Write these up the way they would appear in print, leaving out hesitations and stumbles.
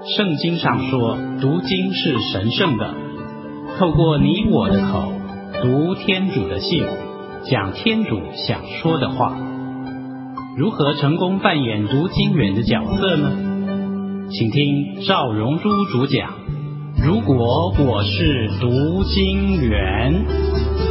圣经上说，读经是神圣的。透过你我的口，读天主的信，讲天主想说的话。如何成功扮演读经员的角色呢？请听赵荣珠主讲。如果我是读经员。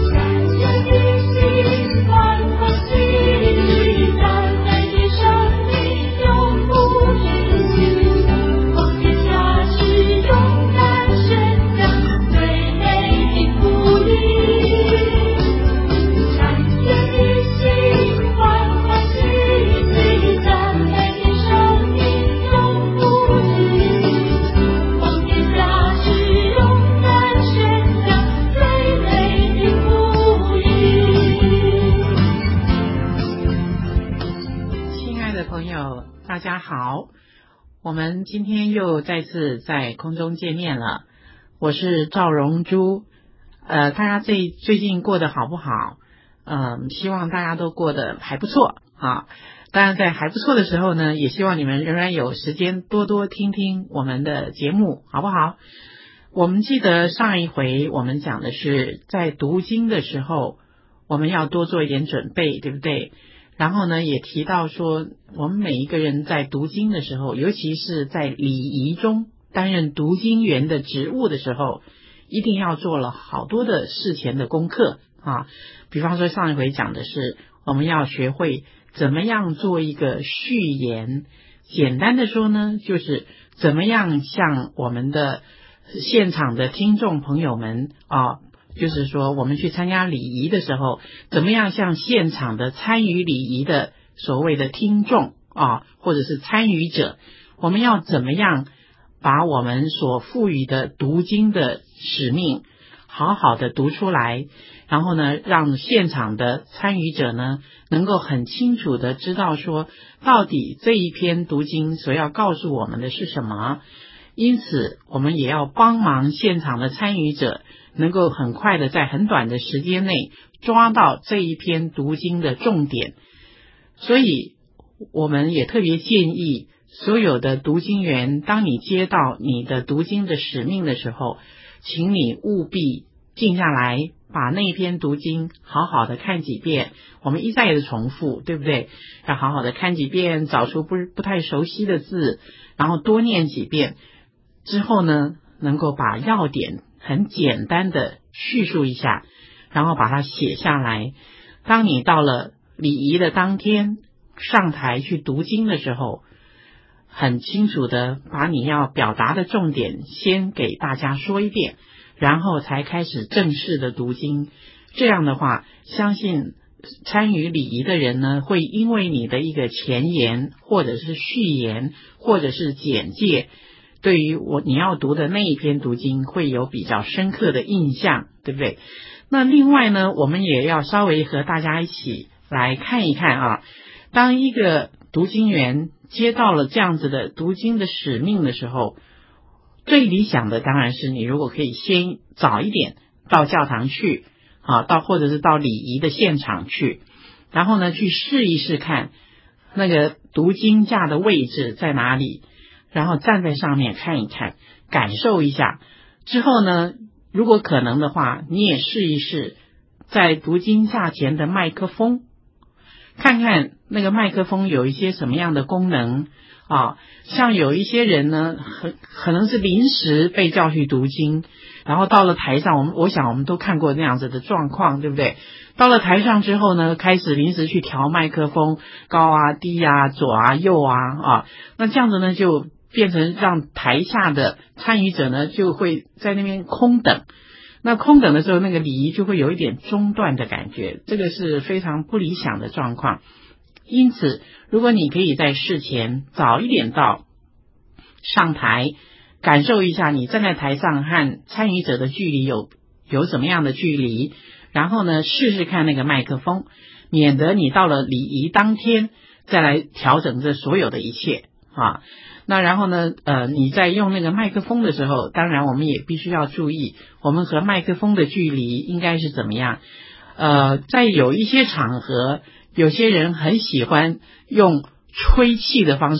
大家好，我们今天又再次在空中见面了。我是赵荣珠。大家最近过得好不好？希望大家都过得还不错啊。当然在还不错的时候呢，也希望你们仍然有时间多多听听我们的节目，好不好？我们记得上一回我们讲的是在读经的时候，我们要多做一点准备，对不对？然后呢，也提到说，我们每一个人在读经的时候，尤其是在礼仪中担任读经员的职务的时候，一定要做了好多的事前的功课啊。比方说上一回讲的是，我们要学会怎么样做一个序言。简单的说呢，就是怎么样向我们的现场的听众朋友们啊，就是说我们去参加礼仪的时候，怎么样向现场的参与礼仪的所谓的听众啊，或者是参与者，我们要怎么样把我们所赋予的读经的使命好好的读出来，然后呢，让现场的参与者呢能够很清楚的知道说，到底这一篇读经所要告诉我们的是什么。因此我们也要帮忙现场的参与者能够很快的在很短的时间内抓到这一篇读经的重点。所以我们也特别建议所有的读经员，当你接到你的读经的使命的时候，请你务必静下来，把那篇读经好好的看几遍。我们一再的重复，对不对？要好好的看几遍，找出不太熟悉的字，然后多念几遍之后呢，能够把要点很简单的叙述一下，然后把它写下来。当你到了礼仪的当天上台去读经的时候，很清楚的把你要表达的重点先给大家说一遍，然后才开始正式的读经。这样的话，相信参与礼仪的人呢，会因为你的一个前言或者是序言或者是简介，对于你要读的那一篇读经会有比较深刻的印象，对不对？那另外呢，我们也要稍微和大家一起来看一看啊，当一个读经员接到了这样子的读经的使命的时候，最理想的当然是你如果可以先早一点到教堂去啊，或者是到礼仪的现场去，然后呢去试一试看那个读经架的位置在哪里，然后站在上面看一看，感受一下。之后呢，如果可能的话，你也试一试在读经架前的麦克风，看看那个麦克风有一些什么样的功能啊。像有一些人呢，可能是临时被叫去读经，然后到了台上，我想我们都看过那样子的状况，对不对？到了台上之后呢，开始临时去调麦克风，高啊低啊左啊右啊，那这样子呢就变成让台下的参与者呢就会在那边空等。那空等的时候，那个礼仪就会有一点中断的感觉，这个是非常不理想的状况。因此如果你可以在事前早一点到上台，感受一下你站在台上和参与者的距离有什么样的距离，然后呢试试看那个麦克风，免得你到了礼仪当天再来调整这所有的一切啊。那然后呢你在用那个麦克风的时候，当然我们也必须要注意我们和麦克风的距离应该是怎么样。在有一些场合，有些人很喜欢用吹气的方式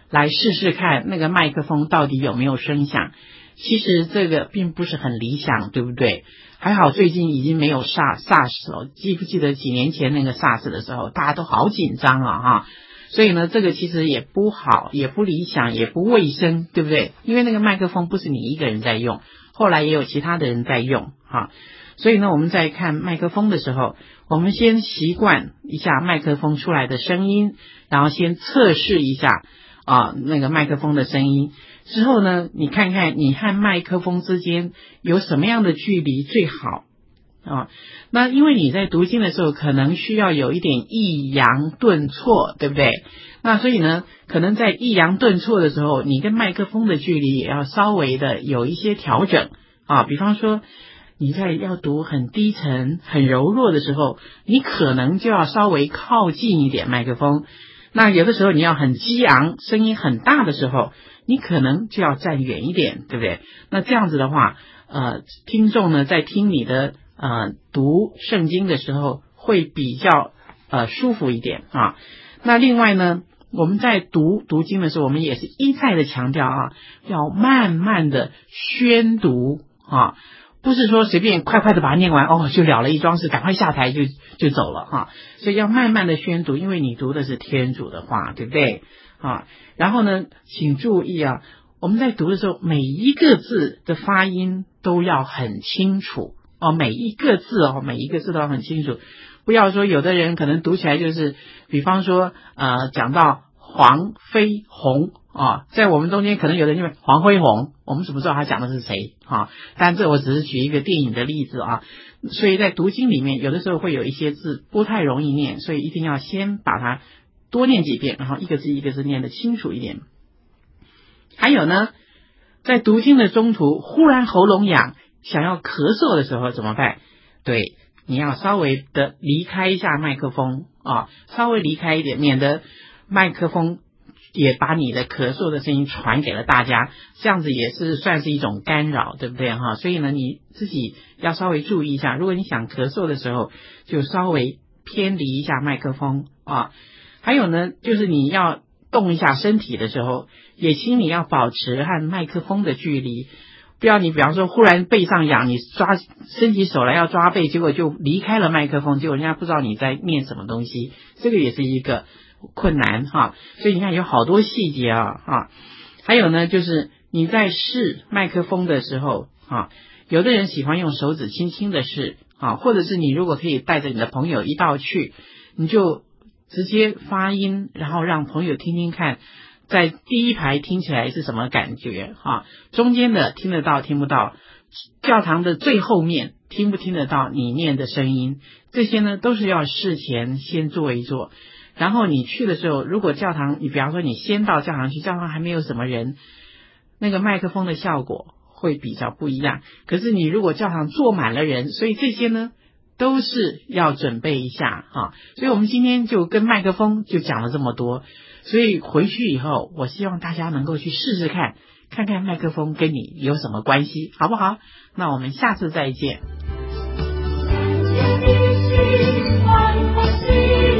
来试试看那个麦克风到底有没有声响。其实这个并不是很理想，对不对？还好最近已经没有 SARS 了，记不记得几年前那个 SARS 的时候，大家都好紧张啊哈。所以呢，这个其实也不好，也不理想，也不卫生，对不对？因为那个麦克风不是你一个人在用，后来也有其他的人在用哈。所以呢，我们在看麦克风的时候，我们先习惯一下麦克风出来的声音，然后先测试一下那个麦克风的声音。之后呢，你看看你和麦克风之间有什么样的距离最好那因为你在读经的时候可能需要有一点抑扬顿挫，对不对？那所以呢，可能在抑扬顿挫的时候，你跟麦克风的距离也要稍微的有一些调整比方说你在要读很低沉很柔弱的时候，你可能就要稍微靠近一点麦克风。那有的时候你要很激昂声音很大的时候，你可能就要站远一点，对不对？那这样子的话听众呢在听你的读圣经的时候会比较舒服一点那另外呢，我们在读经的时候，我们也是一再的强调要慢慢的宣读不是说随便快快的把它念完就了了一桩事，赶快下台就走了所以要慢慢的宣读，因为你读的是天主的话，对不对然后呢，请注意我们在读的时候，每一个字的发音都要很清楚每一个字都要很清楚。不要说有的人可能读起来就是比方说讲到黄飞鸿在我们中间可能有的人认为黄飞鸿，我们怎么知道他讲的是谁但这我只是举一个电影的例子所以在读经里面有的时候会有一些字不太容易念，所以一定要先把它多念几遍，然后一个字一个字念得清楚一点。还有呢，在读经的中途忽然喉咙痒想要咳嗽的时候怎么办？对，你要稍微的离开一下麦克风稍微离开一点，免得麦克风也把你的咳嗽的声音传给了大家，这样子也是算是一种干扰，对不对所以呢，你自己要稍微注意一下，如果你想咳嗽的时候就稍微偏离一下麦克风还有呢，就是你要动一下身体的时候，也请你要保持和麦克风的距离，不要你比方说忽然背上痒，你伸起手来要抓背，结果就离开了麦克风，结果人家不知道你在念什么东西，这个也是一个困难所以你看有好多细节还有呢，就是你在试麦克风的时候有的人喜欢用手指轻轻的试或者是你如果可以带着你的朋友一道去，你就直接发音，然后让朋友听听看，在第一排听起来是什么感觉中间的听得到听不到，教堂的最后面听不听得到你念的声音，这些呢都是要事前先做一做。然后你去的时候，如果教堂你比方说你先到教堂去，教堂还没有什么人，那个麦克风的效果会比较不一样。可是你如果教堂坐满了人，所以这些呢都是要准备一下所以我们今天就跟麦克风就讲了这么多，所以回去以后我希望大家能够去试试看，看看麦克风跟你有什么关系，好不好？那我们下次再见。